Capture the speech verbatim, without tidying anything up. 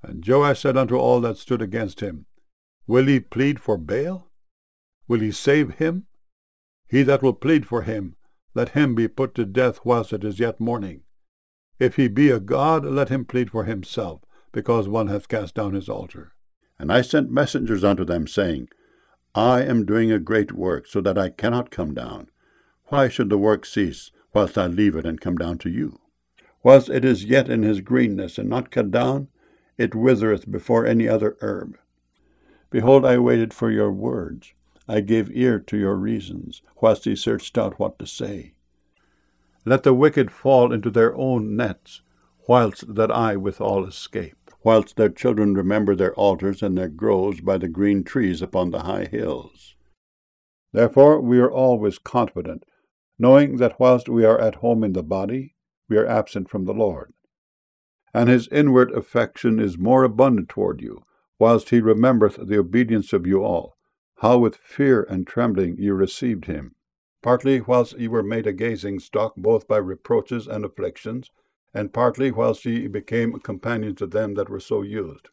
And Joash said unto all that stood against him, Will he plead for Baal? Will he save him? He that will plead for him, let him be put to death whilst it is yet morning. If he be a god, let him plead for himself, because one hath cast down his altar. And I sent messengers unto them, saying, I am doing a great work, so that I cannot come down. Why should the work cease, whilst I leave it and come down to you? Whilst it is yet in his greenness, and not cut down, it withereth before any other herb. Behold, I waited for your words. I gave ear to your reasons, whilst ye searched out what to say. Let the wicked fall into their own nets, whilst that I withal escape. Whilst their children remember their altars and their groves by the green trees upon the high hills. Therefore we are always confident, knowing that whilst we are at home in the body, we are absent from the Lord. And his inward affection is more abundant toward you, whilst he remembereth the obedience of you all, how with fear and trembling ye received him, partly whilst ye were made a gazing stock both by reproaches and afflictions, and partly whilst ye became companions of them that were so used.